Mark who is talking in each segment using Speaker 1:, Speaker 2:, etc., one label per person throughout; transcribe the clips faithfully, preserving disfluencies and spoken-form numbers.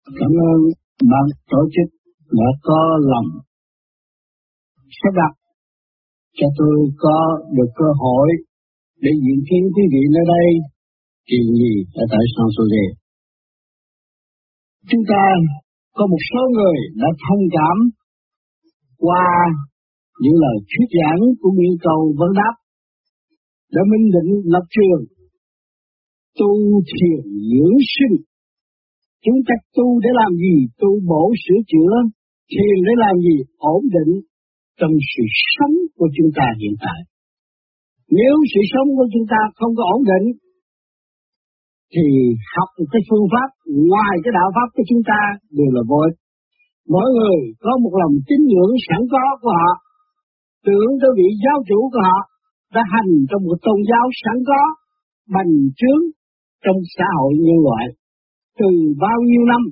Speaker 1: Cảm ơn ban tổ chức đã có lòng sắp đặt cho tôi có được cơ hội để diễn kiến quý vị nơi đây chuyện gì ở tại San Jose. Chúng ta có một số người đã thông cảm qua những lời thuyết giảng của những câu vấn đáp, đã minh định lập trường tu thiền dưỡng sinh. Chúng ta tu để làm gì? Tu bổ sửa chữa. Thiền để làm gì? Ổn định trong sự sống của chúng ta hiện tại. Nếu sự sống của chúng ta không có ổn định thì học một cái phương pháp ngoài cái đạo pháp của chúng ta đều là vô ích. Mỗi người có một lòng tín ngưỡng sẵn có của họ, tưởng tới vị giáo chủ của họ đã hành trong một tôn giáo sẵn có, bành trướng trong xã hội nhân loại từ bao nhiêu năm.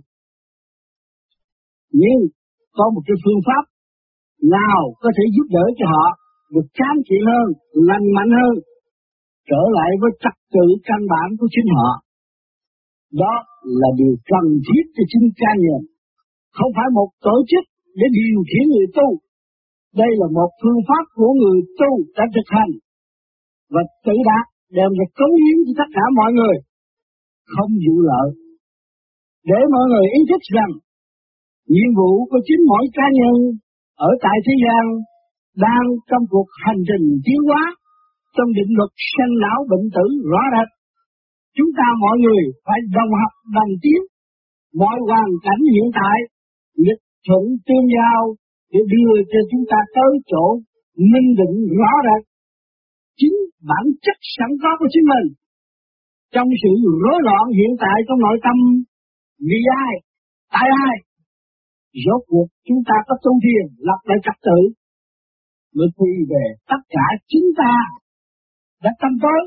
Speaker 1: Nhưng có một cái phương pháp nào có thể giúp đỡ cho họ được cám trị hơn, lành mạnh hơn, trở lại với trật tự căn bản của chính họ. Đó là điều cần thiết cho chính cá nhân, không phải một tổ chức để điều khiển người tu. Đây là một phương pháp của người tu đã thực hành và tự đạt, đem ra cống hiến cho tất cả mọi người, không vụ lợi. Để mọi người ý thức rằng nhiệm vụ của chính mỗi cá nhân ở tại thế gian đang trong cuộc hành trình tiến hóa trong định luật sanh lão bệnh tử rõ rệt. Chúng ta mọi người phải đồng học đồng tiến, mọi hoàn cảnh hiện tại nghịch thuận tương giao để đưa cho chúng ta tới chỗ minh định rõ rệt chính bản chất sẵn có của chính mình. Trong sự rối loạn hiện tại trong nội tâm, vì ai, tại ai, rốt cuộc chúng ta có tu thiền lập lại trật tự mới quy về tất cả chúng ta đã tâm tối.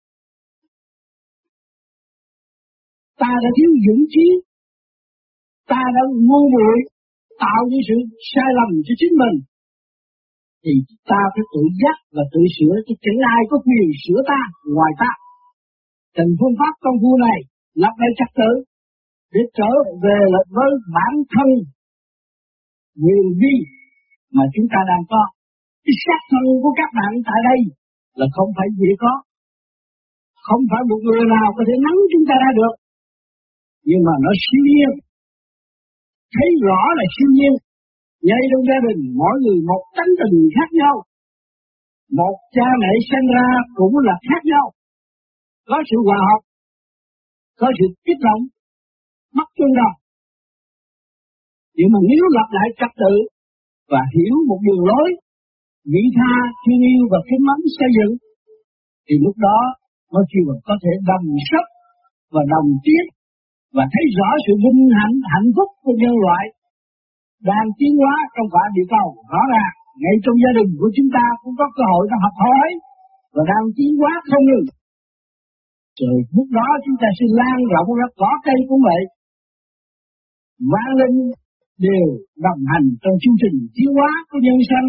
Speaker 1: Ta đã thiếu dũng chí, ta đã ngu muội tạo những sự sai lầm cho chính mình, thì ta phải tự giác và tự sửa, chứ chẳng ai có quyền sửa ta ngoài ta. Thành phương pháp công phu này lập lại trật tự để trở về lại với bản thân quyền vi mà chúng ta đang có. Cái xác thân của các bạn tại đây là không phải dễ có, không phải một người nào có thể nắm chúng ta ra được, nhưng mà nó siêu nhiên, thấy rõ là siêu nhiên. Ngay trong gia đình mỗi người một tánh tình khác nhau, một cha mẹ sinh ra cũng là khác nhau, có sự hòa hợp, có sự kích động, bất tương đồng. Nhưng mà nếu lập lại trật tự và hiểu một đường lối vị tha, thương yêu và kính mến xây dựng, thì lúc đó mới kêu là có thể đồng sức và đồng tiến và thấy rõ sự vinh hạnh hạnh phúc của nhân loại đang tiến hóa trong quả địa cầu. Rõ ràng ngay trong gia đình của chúng ta cũng có cơ hội để học hỏi và đang tiến hóa không ngừng. Rồi lúc đó chúng ta sẽ lan rộng ra cỏ cây cũng vậy. Vạn linh đều đồng hành trong chương trình tiến hóa của nhân sanh,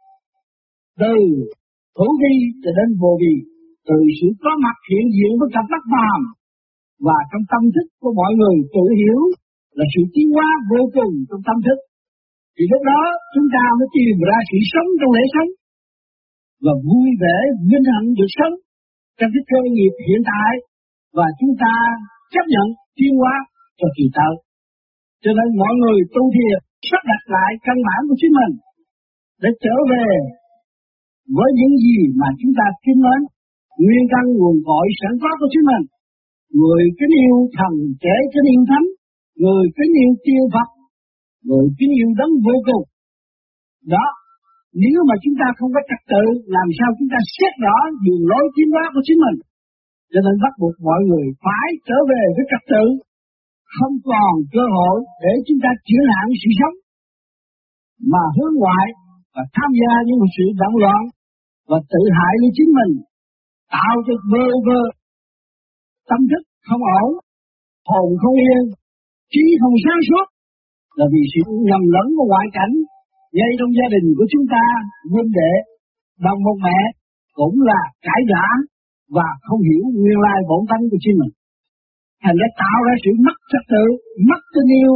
Speaker 1: từ hữu vi cho đến vô vi, từ sự có mặt hiện diện với cặp mắt phàm và trong tâm thức của mọi người tự hiểu là sự tiến hóa vô cùng trong tâm thức. Thì lúc đó chúng ta mới tìm ra sự sống trong lễ sống và vui vẻ vinh hạnh được sống trong cái cơ nghiệp hiện tại, và chúng ta chấp nhận tiến hóa cho kỳ tới. Cho nên mọi người tu thiền sắp đặt lại căn bản của chính mình để trở về với những gì mà chúng ta kính mến, nguyên căn nguồn cội sẵn có của chính mình. Người kính yêu thần, kẻ kính yêu thánh, người kính yêu tiên Phật, người kính yêu đấng vô cùng. Đó, nếu mà chúng ta không có trật tự, làm sao chúng ta xét rõ đường lối tiến hóa của chính mình. Cho nên bắt buộc mọi người phải trở về với trật tự, không còn cơ hội để chúng ta chuyển hạn sự sống, mà hướng ngoại và tham gia những sự động loạn và tự hại lên chính mình, tạo cho vơ vơ, tâm thức không ổn, hồn không yên, trí không sáng suốt, là vì sự nhầm lẫn của ngoại cảnh. Ngay trong gia đình của chúng ta, huynh đệ, đồng một mẹ cũng là cãi vã và không hiểu nguyên lai bổn tánh của chính mình. Thành ra tạo ra sự mất trật tự, mất tình yêu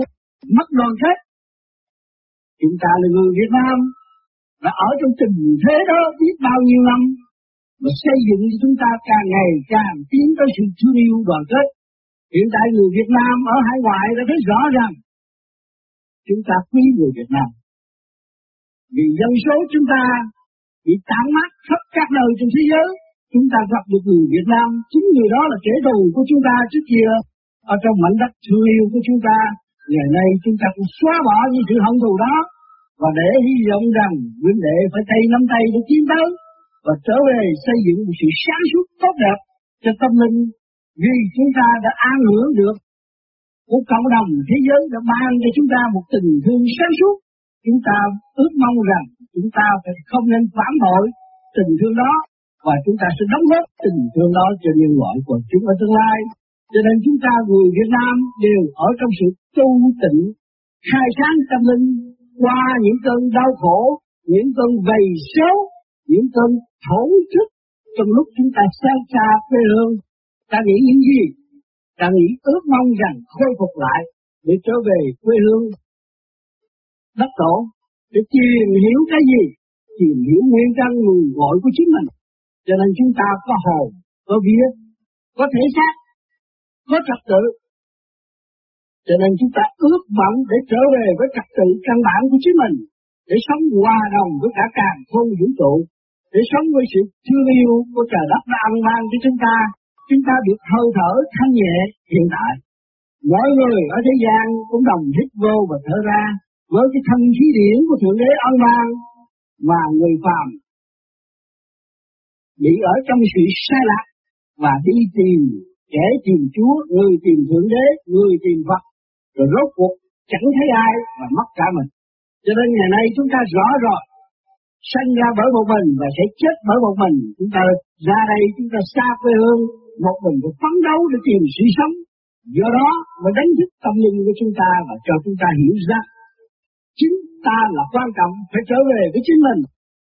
Speaker 1: mất đoàn kết. Chúng ta là người Việt Nam đã ở trong tình thế đó biết bao nhiêu năm, mà xây dựng cho chúng ta càng ngày càng tiến tới sự thương yêu đoàn kết. Hiện tại người Việt Nam ở hải ngoại đã thấy rõ ràng chúng ta quý người Việt Nam. Vì dân số chúng ta bị tản mát khắp các nơi trên thế giới, chúng ta gặp được người Việt Nam, chính người đó là kẻ thù của chúng ta trước kia ở trong mảnh đất thương yêu của chúng ta. Ngày nay chúng ta cũng xóa bỏ những sự hận thù đó, và để hy vọng rằng huynh đệ phải tay nắm tay để tiến tới và trở về xây dựng một sự sáng suốt tốt đẹp cho tâm linh, vì chúng ta đã an hưởng được một cộng đồng thế giới đã ban cho chúng ta một tình thương sáng suốt. Chúng ta ước mong rằng chúng ta phải không nên phản bội tình thương đó, và chúng ta sẽ đóng góp tình thương đó cho nhân loại của chúng ở tương lai. Cho nên chúng ta người Việt Nam đều ở trong sự tu tịnh, khai sáng tâm linh qua những cơn đau khổ, những cơn vầy xấu, những cơn thổ thức. Trong lúc chúng ta xa xa quê hương, ta nghĩ những gì? Ta nghĩ ước mong rằng khôi phục lại để trở về quê hương đất tổ, để tìm hiểu cái gì? Tìm hiểu nguyên căn nguồn cội của chính mình. Cho nên chúng ta có hồn, có vía, có thể xác, có trật tự. Cho nên chúng ta ước vọng để trở về với trật tự căn bản của chính mình, để sống hòa đồng với cả càn khôn vũ trụ, để sống với sự thương yêu của trời đất đã ăn ban cho chúng ta. Chúng ta được hơi thở thanh nhẹ hiện tại. Mọi người ở thế gian cũng đồng hít vô và thở ra với cái thanh khí điển của Thượng Đế ân ban, mà người phàm bị ở trong sự sai lạc và đi tìm, kẻ tìm Chúa, người tìm Thượng Đế, người tìm Phật, rồi rốt cuộc chẳng thấy ai và mất cả mình. Cho nên ngày nay chúng ta rõ rồi, sanh ra bởi một mình và sẽ chết bởi một mình. Chúng ta ra đây, chúng ta xa quê hương, một mình phải phấn đấu để tìm sự sống. Do đó mới đánh thức tâm linh của chúng ta và cho chúng ta hiểu ra chính ta là quan trọng, phải trở về với chính mình.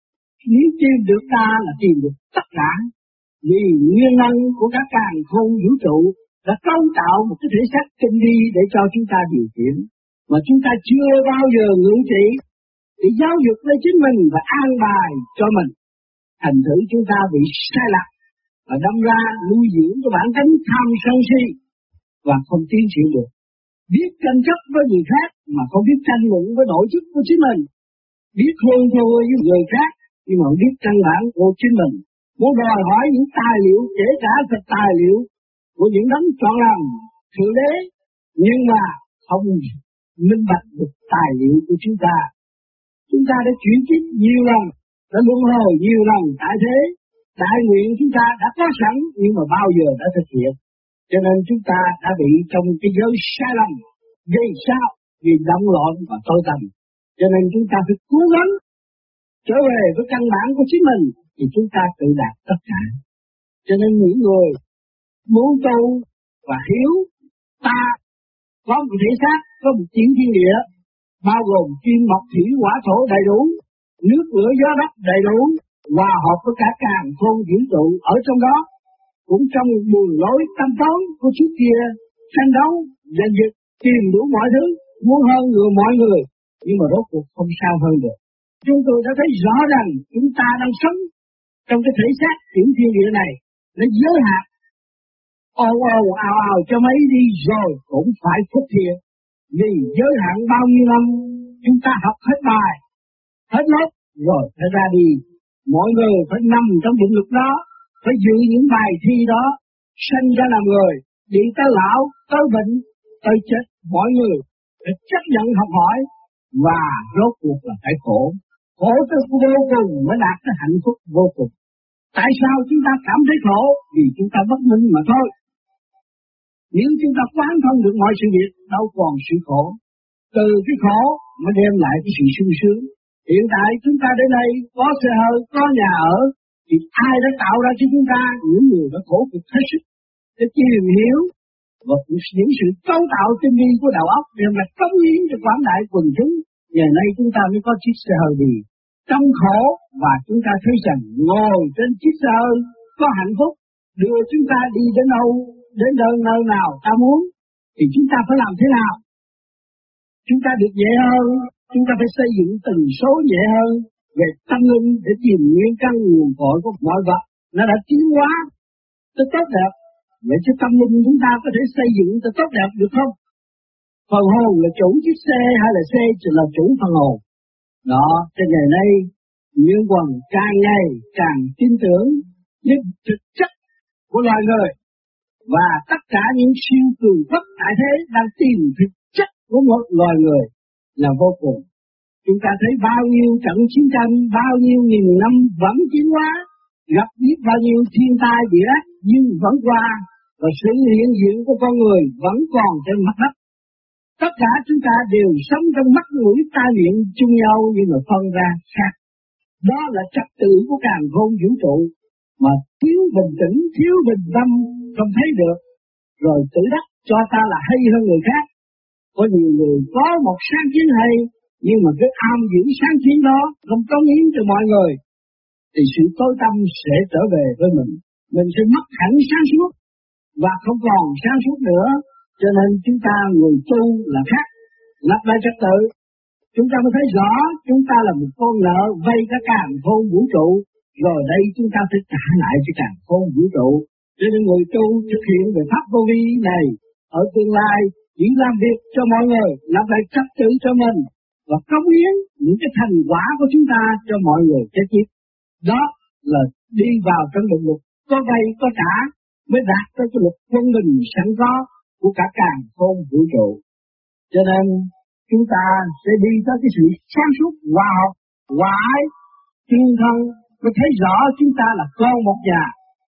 Speaker 1: Nếu tìm được ta là tìm được tất cả, vì nguyên năng của các càn khôn vũ trụ đã cấu tạo một cái thể xác tinh vi để cho chúng ta điều khiển, mà chúng ta chưa bao giờ ngưỡng trị để giáo dục lấy chính mình và an bài cho mình. Thành thử chúng ta bị sai lạc và đâm ra nuôi dưỡng cái bản tính tham sân si và không tiến triển được. Biết tranh chấp với người khác mà không biết tranh luận với nội chức của chính mình. Biết hơn thua với người khác nhưng mà không biết căn bản của chính mình. Muốn đòi hỏi những tài liệu, kể cả thật tài liệu của những đấng chọn làm Thượng Đế, nhưng mà không minh bạch được tài liệu của chúng ta. Chúng ta đã chuyển kiếp nhiều lần, đã luân hồi nhiều lần tại thế. Đại nguyện chúng ta đã có sẵn nhưng mà bao giờ đã thực hiện. Cho nên chúng ta đã bị trong cái giới sai lầm. Vì sao? Vì động loạn và tối tăm. Cho nên chúng ta phải cố gắng trở về với căn bản của chính mình thì chúng ta tự đạt tất cả. Cho nên những người muốn tu và hiểu ta có một thể xác, có một chuyển thiên địa, bao gồm kim mộc thủy hỏa thổ đầy đủ, nước lửa gió đất đầy đủ, hòa hợp với cả càn khôn vũ trụ ở trong đó. Cũng trong đường lối tâm tối của trước kia, tranh đấu, giành giật, tìm đủ mọi thứ, muốn hơn người mọi người, nhưng mà rốt cuộc không sao hơn được. Chúng tôi đã thấy rõ rằng chúng ta đang sống trong cái thể xác chuyển thiên địa này, nó giới hạn. Ồ ồ ào ào cho mấy đi rồi cũng phải phúc thiện. Vì giới hạn bao nhiêu năm, chúng ta học hết bài, hết lớp, rồi phải ra đi. Mọi người phải nằm trong định luật đó, phải giữ những bài thi đó, sanh ra làm người, đi tới lão, tới bệnh, tới chết. Mọi người phải chấp nhận học hỏi và rốt cuộc là phải khổ. Khổ tới vô cùng mới đạt tới hạnh phúc vô cùng. Tại sao chúng ta cảm thấy khổ? Vì chúng ta bất minh mà thôi. Nếu chúng ta quán thông được mọi sự việc, đâu còn sự khổ. Từ cái khổ mới đem lại cái sự sung sướng. Hiện tại chúng ta đến đây có xe hơi, có nhà ở, thì ai đã tạo ra cho chúng ta? Những người đã khổ cực hết sức để tìm hiểu và những sự cấu tạo tinh vi của đầu óc đem lại cống hiến cho quảng đại quần chúng. Ngày nay chúng ta mới có chiếc xe hơi đi trong khổ, và chúng ta thấy rằng ngồi trên chiếc xe hơi có hạnh phúc, đưa chúng ta đi đến đâu, đến đâu nơi nào ta muốn, thì chúng ta phải làm thế nào? chúng ta được nhẹ hơn, chúng ta phải xây dựng tần số nhẹ hơn về tâm linh để tìm nguyên căn nguồn cội của mọi vật. Nó đã tiến hóa tới tốt đẹp. Vậy chứ tâm linh chúng ta có thể xây dựng tới tốt đẹp được không? Phần hồn là chủ chiếc xe hay là xe chỉ là chủ phần hồn? Đó, trên ngày nay, những quần càng ngày càng tin tưởng những thực chất của loài người. Và tất cả những siêu cường bất tại thế đang tìm thực chất của một loài người là vô cùng. Chúng ta thấy bao nhiêu trận chiến tranh, bao nhiêu nghìn năm vẫn tiến hóa, gặp biết bao nhiêu thiên tai địa ác nhưng vẫn qua, và sự hiện diện của con người vẫn còn trên mặt đất. Tất cả chúng ta đều sống trong mắt mũi tai miệng chung nhau nhưng mà phân ra khác. Đó là trật tự của càn khôn vũ trụ mà thiếu bình tĩnh, thiếu bình tâm không thấy được, rồi tự đắc cho ta là hay hơn người khác. Có nhiều người có một sáng kiến hay nhưng mà cái am giữ sáng kiến đó không cống hiến cho mọi người thì sự tối tâm sẽ trở về với mình. Mình sẽ mất hẳn sáng suốt và không còn sáng suốt nữa. Cho nên chúng ta người tu là khác, lập lại trật tự. Chúng ta mới thấy rõ chúng ta là một con nợ vay cả càn khôn vũ trụ, rồi đây chúng ta phải trả lại cho càn khôn vũ trụ. Cho nên người tu thực hiện về pháp vô vi này ở tương lai chỉ làm việc cho mọi người, lập lại trật tự cho mình và cống hiến những cái thành quả của chúng ta cho mọi người kế tiếp. Đó là đi vào trong định luật có vay có trả mới đạt tới cái luật quân bình sẵn có của cả càn khôn vũ trụ. Cho nên chúng ta sẽ đi tới cái sự sáng suốt hòa hợp, hòa ái, tương thân, mới thấy rõ chúng ta là con một nhà,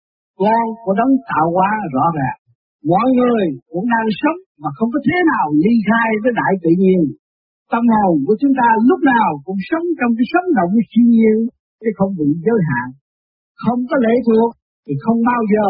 Speaker 1: con của đấng tạo hóa rõ ràng. Mọi người cũng đang sống mà không có thế nào ly khai với đại tự nhiên. Tâm hồn của chúng ta lúc nào cũng sống trong cái sống động siêu nhiên, chứ không bị giới hạn, không có lệ thuộc thì không bao giờ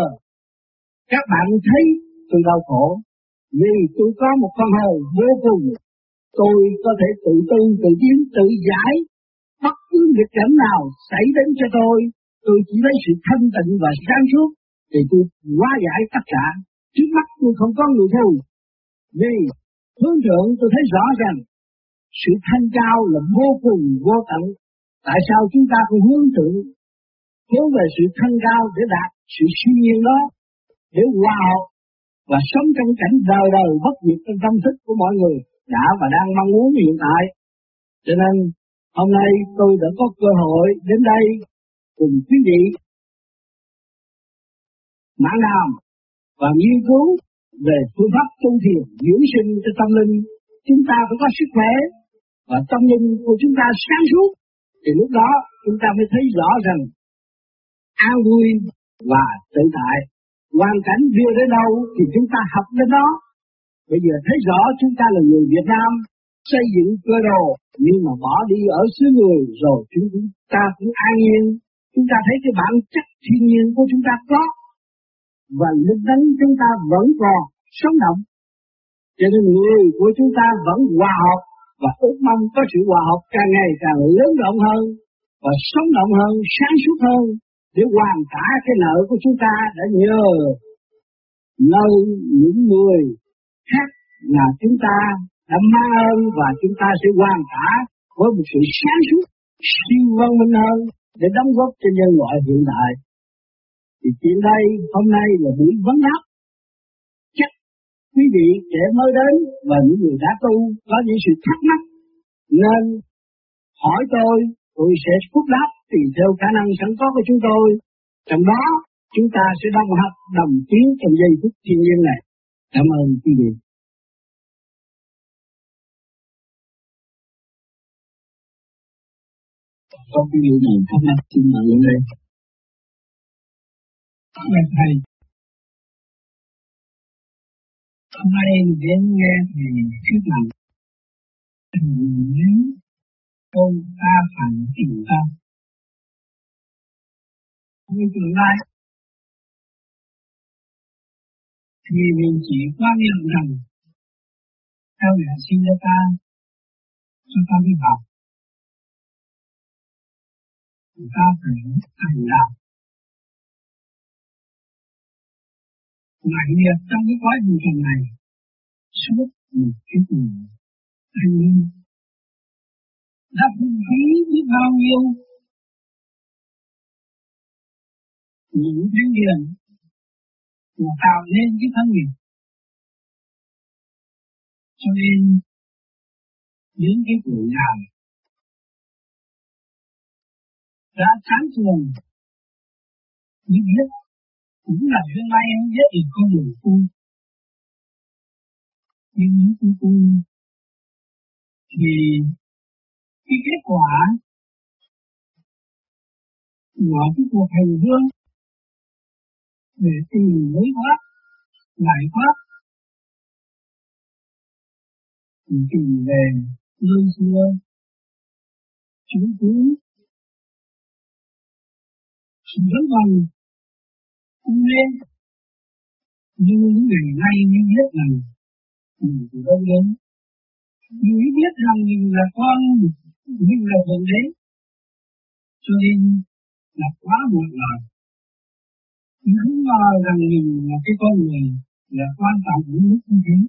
Speaker 1: các bạn thấy tôi đau khổ. Vì tôi có một con hồn vô cùng, tôi có thể tự tư, tự tiến, tự giải bất cứ nghịch cảnh nào xảy đến cho tôi. Tôi chỉ lấy sự thanh tịnh và sáng suốt thì tôi hóa giải tất cả. Trước mắt tôi không có người thù. Vì hướng thượng tôi thấy rõ ràng sự thanh cao là vô cùng vô tận. Tại sao chúng ta không hướng thượng, hướng về sự thanh cao để đạt sự siêu nhiên đó, để hòa hợp và sống trong cảnh đời đời bất diệt trong tâm thức của mọi người đã và đang mong muốn hiện tại. Cho nên hôm nay tôi đã có cơ hội đến đây cùng quý vị mãn đàm và nghiên cứu về phương pháp tu thiền dưỡng sinh cho tâm linh. Chúng ta phải có sức khỏe và tâm linh của chúng ta sáng suốt, thì lúc đó chúng ta mới thấy rõ rằng an vui và tự tại. Hoàn cảnh đưa đến đâu thì chúng ta học đến đó. Bây giờ thấy rõ chúng ta là người Việt Nam, xây dựng cơ đồ, nhưng mà bỏ đi ở xứ người rồi chúng ta cũng an nhiên. Chúng ta thấy cái bản chất thiên nhiên của chúng ta có, và linh tánh chúng ta vẫn còn sống động. Cho nên người của chúng ta vẫn hòa hợp, và ước mong có sự hòa hợp càng ngày càng lớn rộng hơn, và sống động hơn, sáng suốt hơn, để hoàn trả cái nợ của chúng ta đã nhờ nơi những người khác là chúng ta đã mang ơn, và chúng ta sẽ hoàn trả với một sự sáng suốt, siêu văn minh hơn để đóng góp cho nhân loại hiện đại. Thì chuyện đây hôm nay là buổi vấn đáp. Chắc quý vị trẻ mới đến và những người đã tu có những sự thắc mắc nên hỏi tôi, tôi sẽ phúc đáp tùy theo khả năng sẵn có của chúng tôi. Trong đó chúng ta sẽ đồng học đồng tiến trong giây phút thiên nhiên này. Cảm ơn quý vị. Có quý vị nào thắc mắc xin mời lên đây. Thưa thầy, hôm nay đến nghe thì thuyết luận nếu tôi ta phản tình tâm như tương lai thì mình chỉ quan niệm rằng theo nhà sinh ra ta cho ta đi học, ta phải thành đạo mạnh liệt trong cái quá trình này suốt một kiếp người. Anh đã phung phí biết bao nhiêu những thánh điền mà tạo nên cái thân nghiệp. Cho nên những cái tuổi nào đã chán trường như biết cũng là hôm nay anh biết được con đường tu. Nhưng những tu tu thì cái kết quả của cái cuộc hành hương để tìm lối thoát, giải thoát, thì tìm về nơi xưa chứng cứ sự vẫn còn không lên. Nhưng những ngày nay mới biết rằng mình từ đâu đến, mình mới biết rằng mình là con, mình là thượng đế, cho nên là quá muộn rồi. Mình không ngờ rằng mình là cái con người là quan trọng đến mức như thế.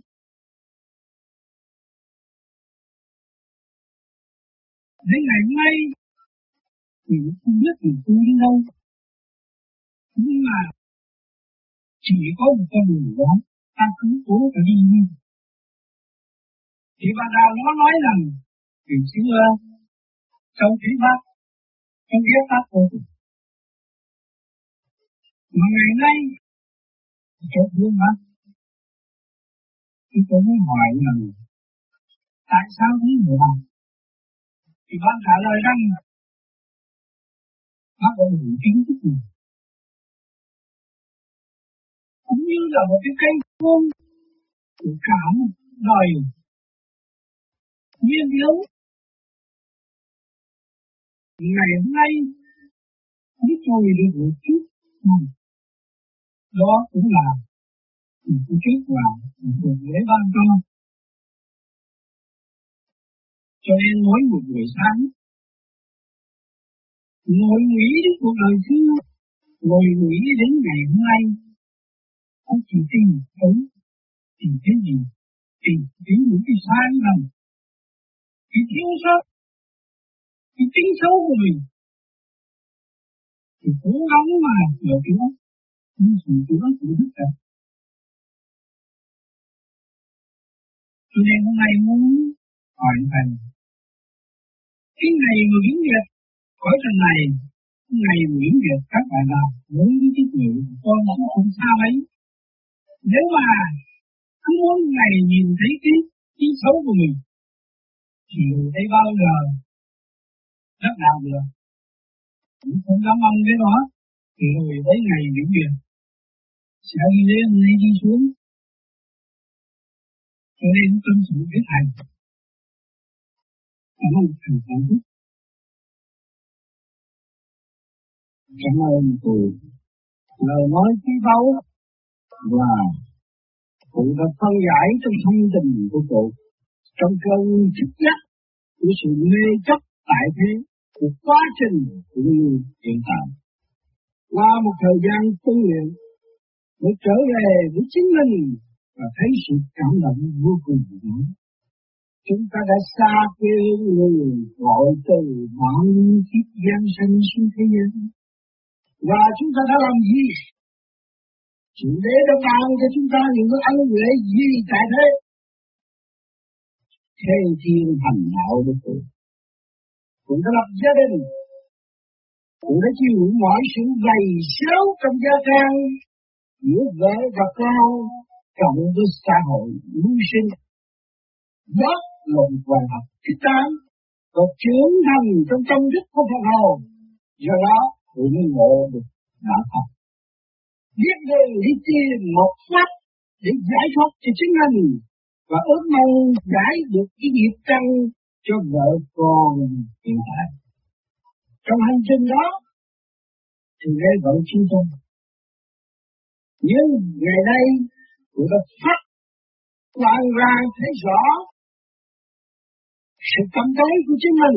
Speaker 1: Đến ngày nay mình không biết mình tu đến đâu, nhưng mà chỉ có một con đường đó ta cứ cố phải đi đi. Thì bà Đào nó nói rằng từ xưa trong thế Bắc không biết Pháp vô cùng, mà ngày nay trong phương Bắc tôi mới hỏi rằng tại sao thế người ta? Thì bạn trả lời rằng Pháp có một kiến thức gì, cũng như là một cái cây khôn của cả một đời nhiên yếu. Ngày hôm nay biết tôi được một chút này, đó cũng là một cái kết quả một lễ ban cho. Cho nên mỗi một buổi sáng ngồi nghĩ đến cuộc đời xưa, ngồi nghĩ đến ngày hôm nay, ông chỉ tìm thấy tìm cái gì, tìm thấy những cái sai lầm, cái thiếu sót, cái tính xấu của mình, thì cố gắng mà sửa chữa, nhưng sửa chữa cũng rất là. Cho nên hôm nay muốn hỏi thầy, cái ngày mà biến nghiệp khỏi trần này, cái ngày mà biến nghiệp các bạn nào muốn với cái người con nó không xa mấy. Nếu mà cứ muốn ngày nhìn thấy cái tính xấu của mình, thì thấy bao giờ rất đạo được. Cũng không dám mong cái đó, thì rồi tới ngày biến nghiệp sẽ đi lên hay đi xuống. Cho nên tâm sự với thầy, cảm ơn thầy cảm thức. Cảm ơn cô lời nói quý báu và cũng đã phân giải trong thâm tình của cô, trong cơn thức giác của sự mê chấp tại thế của quá trình cũng như hiện tại. Qua một thời gian tu luyện mới trở về với chính mình và thấy sự cảm động vô cùng lớn. Chúng ta đã xa quê người gọi từ bao kiếp gian sanh xuống thế gian. Và chúng ta đã làm gì? Chủ đế đã ban cho chúng ta những cái ân huệ gì tại thế? Thế thiên hành đạo của tôi cũng đã lập gia đình, cũng đã chịu mọi sự dày xéo trong gia can giữa vợ và con, cộng với xã hội mưu sinh. Đó là một bài học thích đáng và trưởng thành trong tâm thức của Phật hồn. Do đó cũng ngộ được đạo Phật. Biết đường đi tìm một pháp để giải thoát cho chính mình và ước mong giải được cái nghiệp căn cho vợ con hiện tại. Trong hành trình đó thì đây vẫn chúng tôi. Nhưng ngày nay tôi đã phát hoàn ra thấy rõ sự tâm tối của chính mình.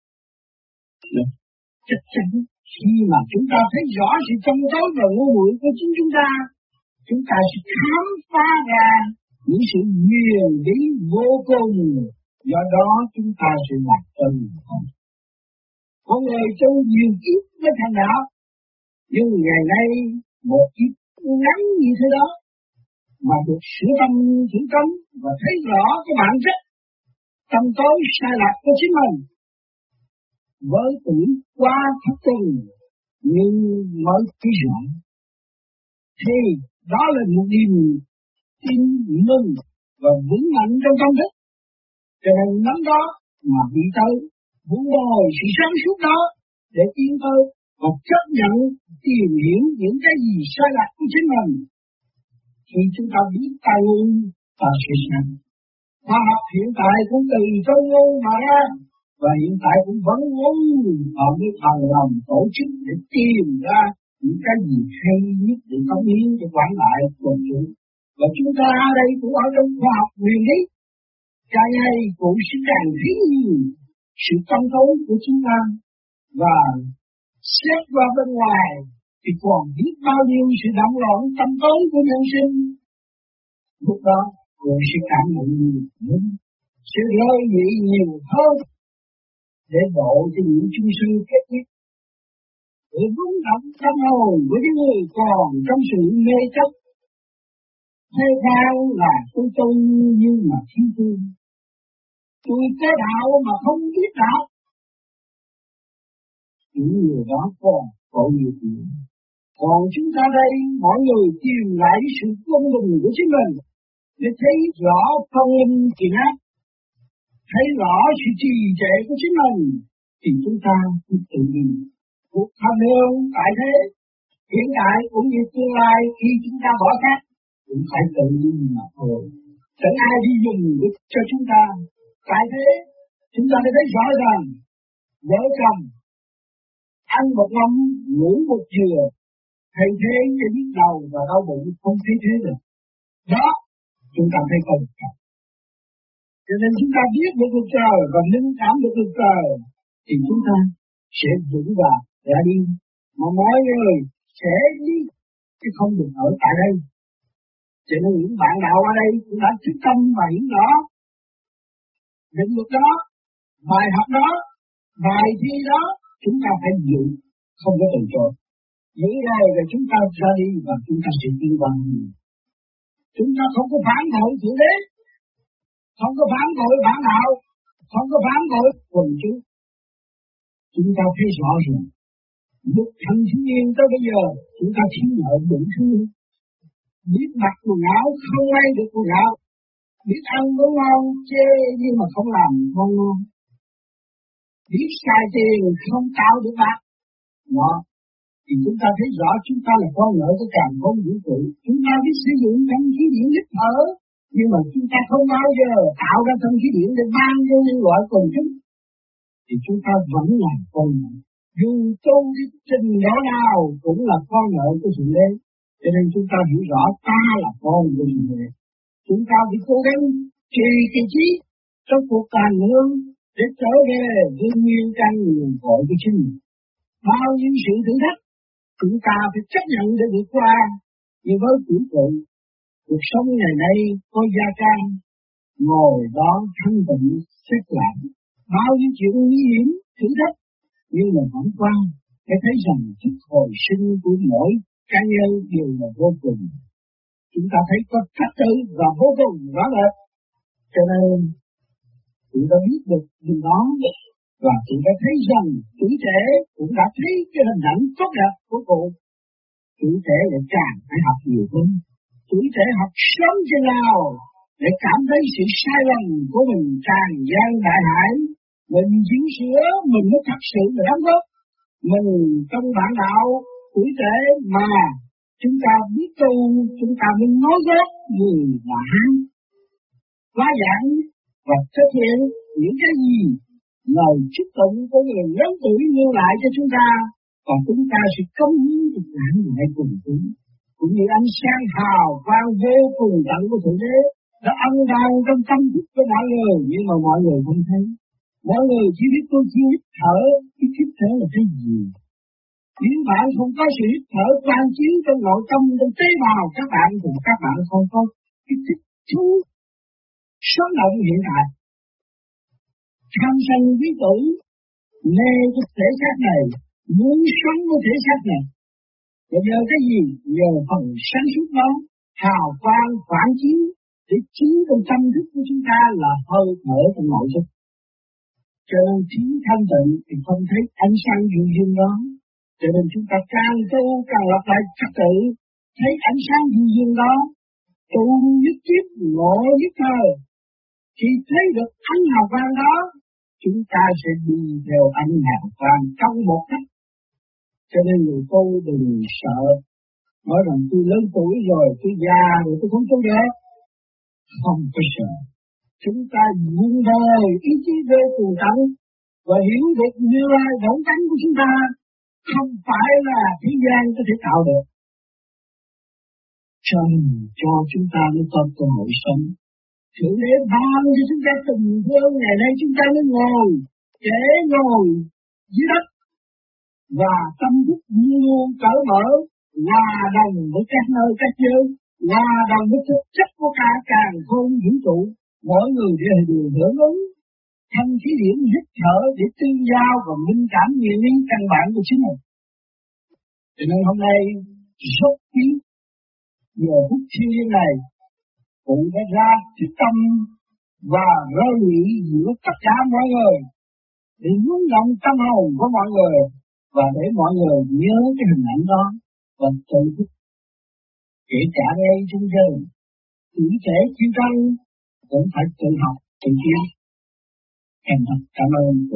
Speaker 1: Chắc chắn khi mà chúng ta thấy rõ sự tâm tối và ngu muội của chính chúng ta, chúng ta sẽ khám phá ra những sự huyền bí vô cùng Do đó chúng ta sẽ lạc chân không. Con người trong nhiều kiếp mới thành đạo, nhưng ngày nay một kiếp ngắn như thế đó mà được sửa tâm thử tâm và thấy rõ cái bản chất tâm tối sai lạc của chính mình. Với tuổi qua thất tình nhưng mới thấy rõ, thì đó là một niềm tin mừng và vững mạnh trong tâm thức. Cho nên nắm đó mà đi tới, vun bồi sự sáng suốt đó để tiến tới và chấp nhận tìm hiểu những cái gì sai lạc của chính mình. Khi chúng ta biết ta ngu ta sẽ sáng. Khoa học hiện tại cũng từ trong ngu mà ra, và hiện tại cũng vẫn ngu, họ mới bằng lòng tổ chức để tìm ra những cái gì hay nhất để cống hiến cho quảng đại quần chúng. Và chúng ta ở đây cũng ở trong khoa học nguyên lý, càng ngày cũng sẽ càng thấy nhiều sự tâm tối của chúng ta, và xét qua bên ngoài thì còn biết bao nhiêu sự động loạn tâm tối của nhân sinh. Lúc đó cũng sẽ cảm nhận nhiều hơn, sẽ rơi vị nhiều hơn để độ cho những chúng sinh kết nhất, để rung động tâm hồn với những người còn trong sự mê chấp. Thế cao là tôi tôi nhưng mà thiếu tôi. Tôi có đạo mà không biết đạo. Những người đó còn tội nghiệp nhiều. Còn chúng ta đây, mọi người tìm lại sự công bình của chính mình để thấy rõ phân minh thiện ác, thấy rõ sự trì trệ của chính mình, thì chúng ta cũng tự nhiên cuộc tham hương tại thế hiện tại cũng như tương lai khi chúng ta bỏ khác cũng phải tự nhiên mà thôi. Chẳng ai đi dùng được cho chúng ta. Tại thế chúng ta đã thấy rõ ràng vợ chồng ăn một mâm ngủ một dừa, thay thế cho nhức đầu và đau bụng không thấy thế được. Đó chúng ta thấy không? Cho nên chúng ta biết được luật trời và linh cảm được luật trời thì chúng ta sẽ vững vàng ra đi. Mà mọi người sẽ đi chứ không được ở tại đây. Cho nên những bạn đạo ở đây cũng đã thức tâm và hiểu rõ định luật đó, bài học đó, bài thi đó chúng ta phải giữ, không có từ chối. Giữ rồi rồi chúng ta ra đi và chúng ta sẽ tiến qua. Chúng ta không có phản bội Thượng Đế, không có phản bội bản đạo, không có phản bội quần chúng. Chúng ta thấy rõ ràng, lúc thành thiếu niên tới bây giờ, chúng ta thiếu nợ đủ thứ. Biết mặc quần áo, không may được quần áo. Biết ăn có ngon, chê nhưng mà không làm không ngon. Biết xài tiền, không tạo được bạc. Đó, thì chúng ta thấy rõ chúng ta là con nợ của càn khôn vũ trụ. Chúng ta biết sử dụng thanh khí điển hít thở, nhưng mà chúng ta không bao giờ tạo ra thanh khí điển để ban cho nhân loại quần chúng. Thì chúng ta vẫn là con nợ. Dù tu cái trình độ nào cũng là con nợ của sự đế. Cho nên chúng ta hiểu rõ ta là con của sự đế. Chúng ta phải cố gắng trì cái trí trong cuộc tàn hương để trở về với nguyên căn nguồn cội của chính mình. Bao nhiêu sự thử thách chúng ta phải chấp nhận để vượt qua. Nhưng với tuổi cụ, cuộc sống ngày nay có gia can, ngồi đó thanh tịnh xét lại. Bao nhiêu chuyện nguy hiểm, thử thách, nhưng mà vẫn qua để thấy rằng sự hồi sinh của mỗi cá nhân đều là vô cùng. Chúng ta thấy có trật tự và vô cùng rõ rệt. Cho nên chúng ta biết được điều đó và chúng ta thấy rằng tuổi trẻ cũng đã thấy cái hình ảnh tốt đẹp của cụ. Tuổi trẻ lại càng phải học nhiều hơn. Tuổi trẻ học sớm chừng nào để cảm thấy sự sai lầm của mình tràn gian đại hải. Mình chịu sửa mình mới thật sự là đóng góp. Mình trong bản đạo tuổi trẻ mà chúng ta biết tu, chúng ta mới nói góp người là hán. Hóa giảng và thực hiện những cái gì lời chúc tụng của người lớn tuổi lưu lại cho chúng ta, còn chúng ta sẽ cống hiến được lãng lại cùng chúng. Cũng như ánh sáng hào quang vô cùng tận của Thượng Đế đã ân ban trong tâm thức của mọi người, nhưng mà mọi người không thấy. Mọi người chỉ biết tôi chỉ hít thở, cái hít thở là cái gì? Nếu bạn không có sự hít thở quan chiếu trong nội tâm, trong tế bào các bạn thì các bạn không có cái thích thú sống động hiện tại. tham sân quý tử, mê cái thể xác này, muốn sống với thể xác này. Và nhờ cái gì? Nhờ phần sáng suốt đó, hào quang phản chiếu để chiếu trong tâm thức của chúng ta là hơi thở trong nội thức. Cho nên chính thanh tịnh thì không thấy ánh sáng dịu dàng đó. Cho nên chúng ta càng tu càng lặp lại trật tự, thấy ánh sáng dịu dàng đó, tu nhất thiết ngộ nhất thời. Khi thấy được ánh hào quang đó, chúng ta sẽ đi theo ánh hào quang trong một cách. Cho nên người tu đừng sợ, nói rằng tôi lớn tuổi rồi, tôi già rồi, tôi không tu được. Không có sợ. Chúng ta vun đời ý chí vô cùng tận và hiểu được như lai bổn tánh của chúng ta không phải là thế gian có thể tạo được. Cho nên cho chúng ta mới có cơ hội sống. Thượng đế ban cho chúng ta tình thương, ngày nay chúng ta mới ngồi, kể ngồi dưới đất và tâm thức luôn luôn cởi mở, hòa đồng với các nơi các giới, hòa đồng với thực chất của cả càn khôn vũ trụ. Mỗi người đều đều hưởng ứng thanh khí điển hít thở để tương giao và minh cảm nguyên lý căn bản của chính mình. Cho nên hôm nay rất quý giờ phút thiên liêng này cũng đã ra thiết tâm và rơi nghĩ giữa tất cả mọi người để hướng động tâm hồn của mọi người và để mọi người nhớ cái hình ảnh đó và tự thức. Kể cả ngay trong giờ tự thể chịu trăng cũng phải tự học, tự tiến. Em thật cảm ơn cô.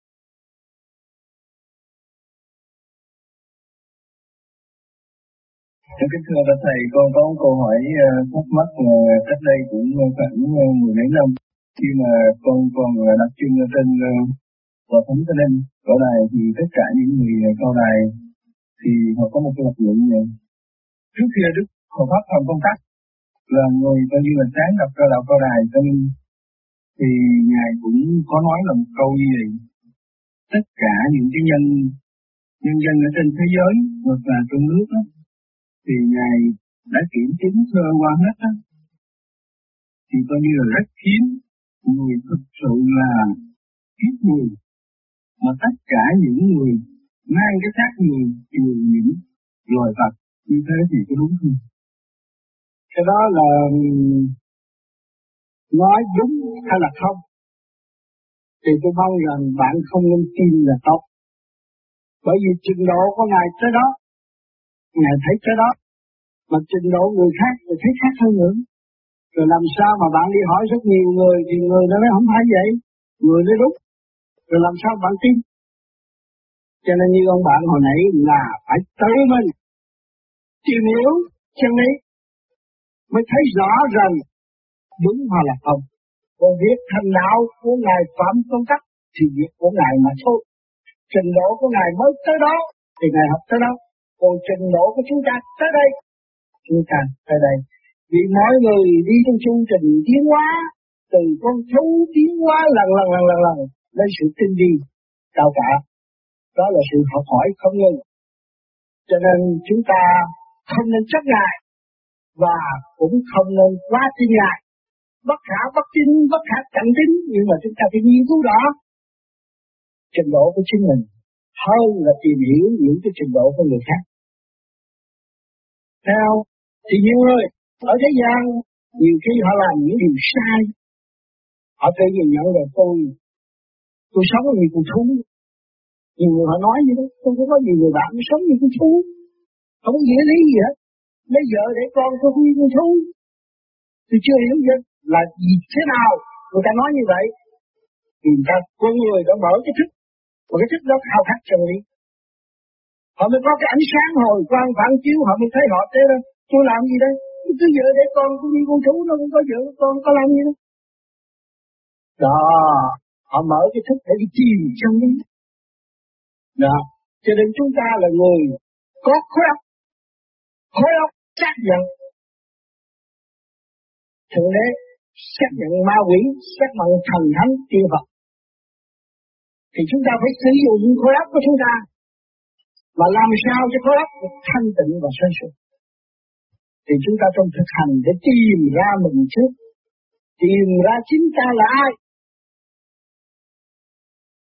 Speaker 2: Kính thưa các thầy, con có một câu hỏi thắc mắc mà cách đây cũng khoảng mười mấy năm khi mà con còn đặt chân ở trên tòa thánh Tây Ninh cõi đài, thì tất cả những người cao đài thì họ có một cái lập luận này: trước khi Đức Phật Pháp Thần Công Tắc là người coi như là sáng lập ra đạo cao đài Tây Ninh, thì ngài cũng có nói là một câu như vậy: tất cả những cái nhân nhân dân ở trên thế giới hoặc là trong nước đó, thì ngài đã kiểm chứng sơ qua hết á, thì coi như là rất hiếm người thực sự là kiếp người, mà tất cả những người mang cái xác người đều những loài vật như thế thì có đúng không?
Speaker 1: Cái đó là nói đúng hay là không thì tôi mong rằng bạn không nên tin là tốt, bởi vì trình độ của ngài tới đó, ngài thấy tới đó, mà trình độ người khác thì thấy khác hơn nữa. Rồi làm sao mà bạn đi hỏi rất nhiều người thì người nó nói không phải vậy, người nói đúng, rồi làm sao bạn tin? Cho nên như ông bạn hồi nãy là phải tự mình tìm hiểu chân lý mới thấy rõ rằng đúng hay là không. Còn việc thành đạo của ngài Phạm Công Tắc thì việc của ngài mà thôi. Trình độ của ngài mới tới đó thì ngài học tới đó, còn trình độ của chúng ta tới đây, chúng ta tới đây. Vì mọi người đi trong chương trình tiến hóa, từ con thú tiến hóa lần lần lần lần lần lên sự tinh vi cao cả. Đó là sự học hỏi không ngừng. Cho nên chúng ta không nên chấp ngại và cũng không nên quá tin ngại. Bất khả bất tín, bất khả cạnh tín, nhưng mà chúng ta phải nghiên cứu đó trình độ của chính mình hơn là tìm hiểu những cái trình độ của người khác. Theo thì nhiều người ở thế gian nhiều khi họ làm những điều sai, họ tự nhìn nhận là tôi tôi sống như con thú. Nhiều người họ nói như thế, tôi cũng có nhiều người bạn sống như con thú, không có nghĩa lý gì hết. Lấy vợ để con tôi như con thú, tôi chưa hiểu gì là gì thế nào người ta nói như vậy. Thì người ta con người đã mở cái thức, và cái thức đó khao khát chân lý, họ mới có cái ánh sáng hồi quang phản chiếu, họ mới thấy họ thế đó. Tôi làm gì đây? Tôi vợ để con tôi như con thú, nó cũng có vợ con có làm gì đâu. Đó, họ mở cái thức để đi tìm chân lý. Đó, cho nên chúng ta là người có khối óc, khối óc xác nhận Thượng Đế, xác nhận ma quỷ, xác nhận thần thánh tiên Phật, thì chúng ta phải sử dụng khối óc của chúng ta và làm sao cho khối óc được thanh tịnh và sáng suốt. Thì chúng ta trong thực hành để tìm ra mình trước, tìm ra chính ta là ai,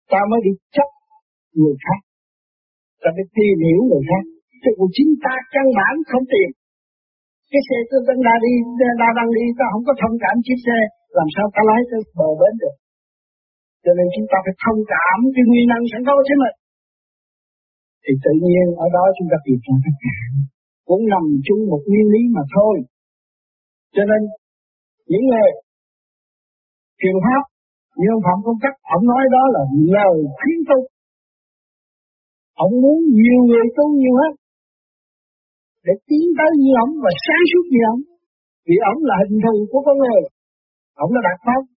Speaker 1: ta mới đi chấp người khác, ta mới tìm hiểu người khác. Chứ của chính ta căn bản không tìm. Cái xe tôi đang ra đi, đang đang đi, ta không có thông cảm chiếc xe, làm sao ta lái tới bờ bến được? Cho nên chúng ta phải thông cảm cái nguyên năng sẵn có của chính mình. Thì tự nhiên ở đó chúng ta tìm ra tất cả cũng nằm chung một nguyên lý mà thôi. Cho nên những người truyền pháp như ông Phạm Công Cách, ông nói đó là lời khuyến tu. Ông muốn nhiều người tu nhiều hết để tiến tới như ông và sáng suốt như ông. Vì ông là hình thù của con người, ông đã đạt pháp.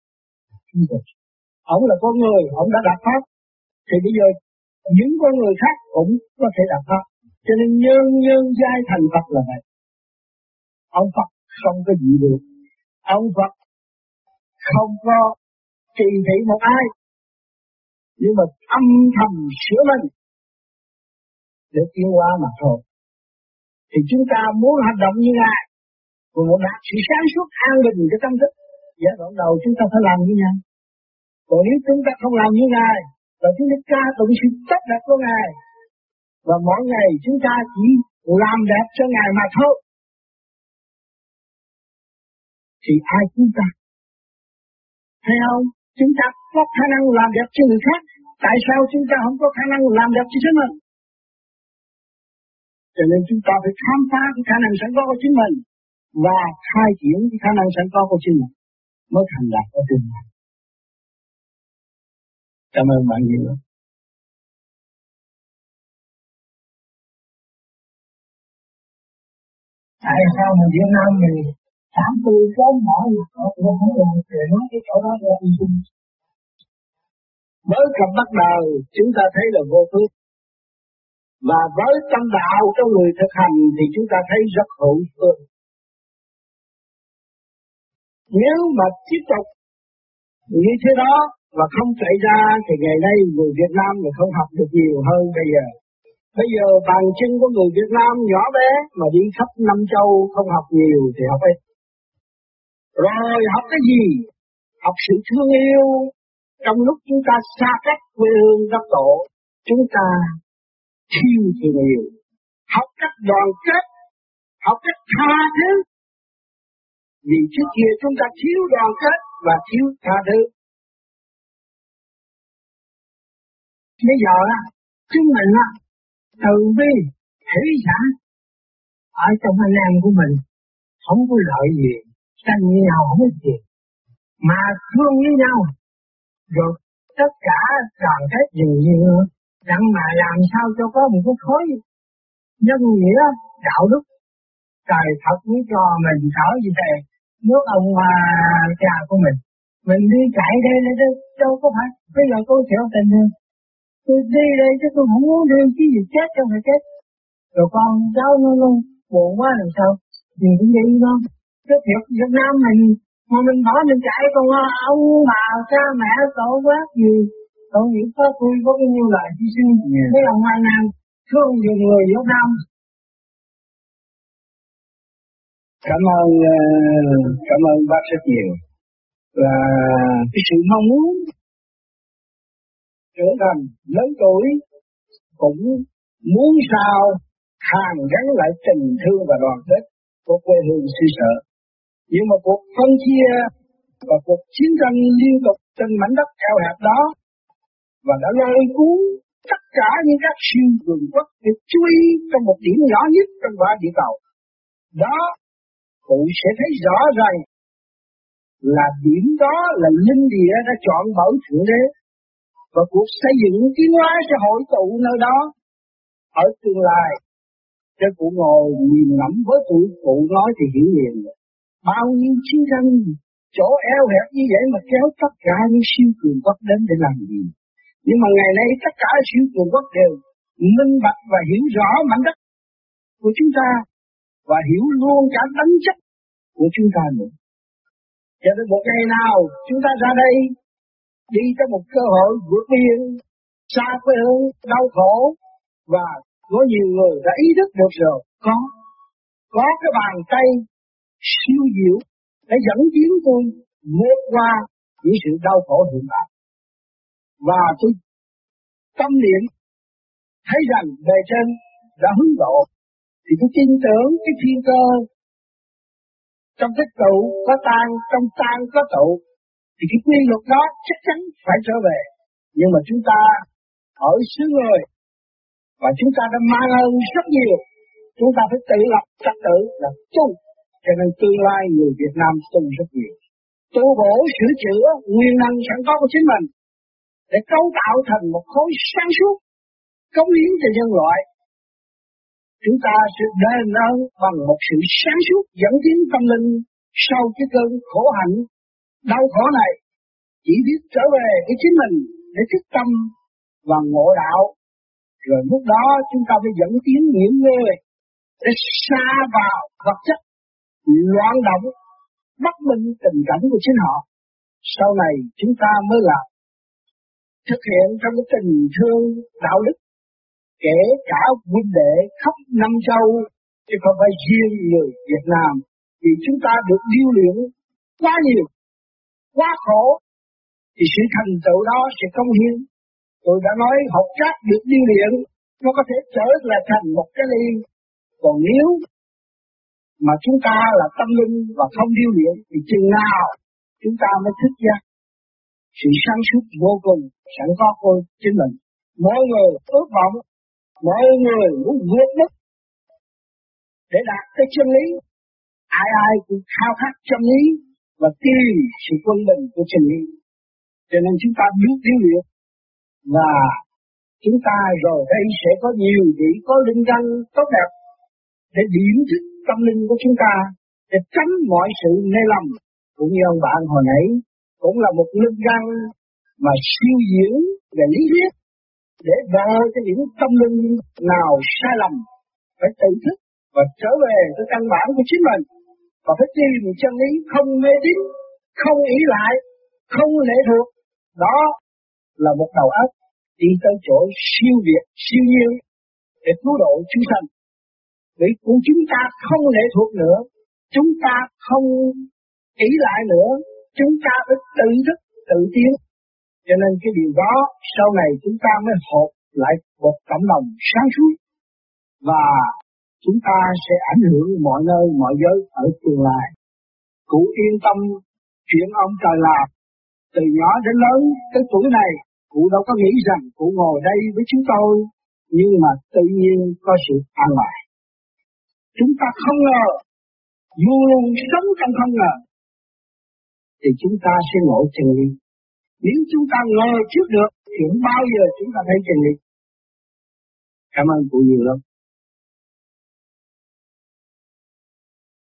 Speaker 1: Ông là con người, ông đã đạt pháp. Thì bây giờ những con người khác cũng có thể đạt pháp. Cho nên nhân nhân giai thành Phật là vậy. Ông Phật không có gì được. Ông Phật không có kỳ thị một ai. Nhưng mà âm thầm sửa mình để tiến hóa mà thôi. Thì chúng ta muốn hành động như Ngài, muốn đạt sự sáng suốt an bình cái tâm thức, giai đoạn đầu chúng ta phải làm như Ngài. Còn nếu chúng ta không làm như Ngài, và chúng ta ca tụng sự tốt đẹp của Ngài, và mỗi ngày chúng ta chỉ làm đẹp cho Ngài mà thôi, thì ai chúng ta? Thấy không? Chúng ta có khả năng làm đẹp cho người khác, tại sao chúng ta không có khả năng làm đẹp cho chính mình? Cho nên chúng ta phải khám phá cái khả năng sẵn có của chính mình và khai triển cái khả năng sẵn có của chính mình mới thành đạt ở trên này. Cảm ơn bạn nhiều lắm. Tại sao mà Việt Nam mình sản tư sớm mỏi không không làm chuyện nói cái chỗ đó ra đi chung. Mới gặp bắt đầu chúng ta thấy là vô phước. Và với tâm đạo trong người thực hành thì chúng ta thấy rất hữu phước. Nếu mà tiếp tục như thế đó và không chạy ra thì ngày nay người Việt Nam mà không học được nhiều hơn bây giờ. Bây giờ bàn chân của người Việt Nam nhỏ bé mà đi khắp năm châu không học nhiều thì học ít. Rồi học cái gì? Học sự thương yêu. Trong lúc chúng ta xa cách quê hương đất tổ, chúng ta thiếu thương yêu. Học cách đoàn kết, học cách tha thứ. Vì trước kia chúng ta thiếu đoàn kết và thiếu tha thứ. Bây giờ chúng mình từ bi, hỷ xả ở trong anh em của mình không có lợi gì, tranh với nhau không có gì, mà thương với nhau, rồi tất cả đoàn kết gì gì nữa, đặng mà làm sao cho có một cái khối nhân nghĩa đạo đức. Trời Phật mới cho mình thở gì thế, nước ông mà cha của mình, mình đi chạy đây đây đây đâu có phải. Bây giờ tôi theo tình thương, tôi đi đây chứ tôi không muốn đi chứ gì chết trong phải chết. Rồi con cháu nó luôn buồn quá làm sao, gì cũng đi thôi. Cái thiệt Việt Nam mình mà mình bỏ mình chạy còn ông bà cha mẹ tổ quá gì, tội nghiệp có tôi có bao nhiêu lời hy sinh với ông Hoa Nam thương nhiều người Việt Nam. Cảm ơn cảm ơn bác rất nhiều. Và cái sự mong muốn trưởng thành lớn tuổi cũng muốn sao hàn gắn lại tình thương và đoàn kết của quê hương xứ sở. Nhưng mà cuộc phân chia và cuộc chiến tranh liên tục trên mảnh đất eo hẹp đó và đã lôi cuốn tất cả những các siêu cường quốc để chú ý trong một điểm nhỏ nhất trong quả địa cầu. Đó, cụ sẽ thấy rõ rằng là điểm đó là linh địa đã chọn bởi Thượng Đế và cuộc xây dựng tiến hóa sẽ hội tụ nơi đó ở tương lai. Cho cụ ngồi nhìn ngẫm với tụi cụ nói thì hiểu liền. Bao nhiêu chiến tranh chỗ eo hẹp như vậy mà kéo tất cả những siêu cường quốc đến để làm gì? Nhưng mà ngày nay tất cả siêu cường quốc đều minh bạch và hiểu rõ mảnh đất của chúng ta và hiểu luôn cả tính chất của chúng ta nữa. Cho đến một ngày nào chúng ta ra đây đi tới một cơ hội vượt biên xa quê hương đau khổ và có nhiều người đã ý thức được rồi, có có cái bàn tay siêu diệu để dẫn tiến tôi vượt qua những sự đau khổ hiện tại. và tôi tâm niệm thấy rằng bề trên đã hướng độ, thì tôi tin tưởng cái thiên cơ. Trong cái tụ có tan, trong tan có tụ, thì cái quy luật đó chắc chắn phải trở về. Nhưng mà chúng ta ở xứ người, và chúng ta đã mang ơn rất nhiều, chúng ta phải tự lập trật tự là tu. Cho nên tương lai người Việt Nam tu rất nhiều, tu bổ sửa chữa nguyên năng sẵn có của chính mình, để cấu tạo thành một khối sáng suốt, cống hiến cho nhân loại. Chúng ta sẽ đền ơn bằng một sự sáng suốt dẫn tiến tâm linh sau cái cơn khổ hạnh, đau khổ này. Chỉ biết trở về với chính mình để thức tâm và ngộ đạo. Rồi lúc đó chúng ta phải dẫn tiến những người để xa vào vật chất, loạn động, bất minh tình cảnh của chính họ. Sau này chúng ta mới làm thực hiện trong cái tình thương đạo đức, kể cả huynh đệ khắp năm châu, chứ không phải riêng người Việt Nam. Vì chúng ta được điêu luyện quá nhiều, quá khổ, thì sự thành tựu đó sẽ công hiến. Tôi đã nói học trác được điêu luyện, nó có thể trở lại thành một cái ly. Còn nếu mà chúng ta là tâm linh và không điêu luyện, thì chừng nào chúng ta mới thức giác sự sáng suốt vô cùng sẵn có của chính mình. Mỗi người ước vọng, mỗi người muốn vượt mức để đạt tới chân lý. Ai ai cũng khao khát chân lý và tìm sự quân bình của chân lý. Cho nên chúng ta biết điêu luyện, và chúng ta rồi đây sẽ có nhiều vị có linh căn tốt đẹp để điểm thức tâm linh của chúng ta, để tránh mọi sự mê lầm. Cũng như ông bạn hồi nãy cũng là một linh căn mà siêu diễn về lý thuyết, để đo cái điểm tâm linh nào sai lầm phải tự thức và trở về với căn bản của chính mình, và phải tìm chân lý, không mê tín, không ỷ lại, không lệ thuộc. Đó là một đầu óc đi tới chỗ siêu việt, siêu nhiên để cứu độ chúng sanh. Vì cũng chúng ta không lệ thuộc nữa, chúng ta không ỷ lại nữa, chúng ta phải tự thức, tự tiến. Cho nên cái điều đó sau này chúng ta mới hợp lại một cộng đồng sáng suốt, và chúng ta sẽ ảnh hưởng mọi nơi, mọi giới ở tương lai. Cụ yên tâm chuyện ông trời làm. Từ nhỏ đến lớn tới tuổi này, cụ đâu có nghĩ rằng cụ ngồi đây với chúng tôi, nhưng mà tự nhiên có sự an bài. Chúng ta không ngờ, luôn luôn sống trong không ngờ, thì chúng ta sẽ ngộ chân lý. Nếu chúng ta ngờ trước được, thì không bao giờ chúng ta thấy chân lý. Cảm ơn cụ nhiều lắm.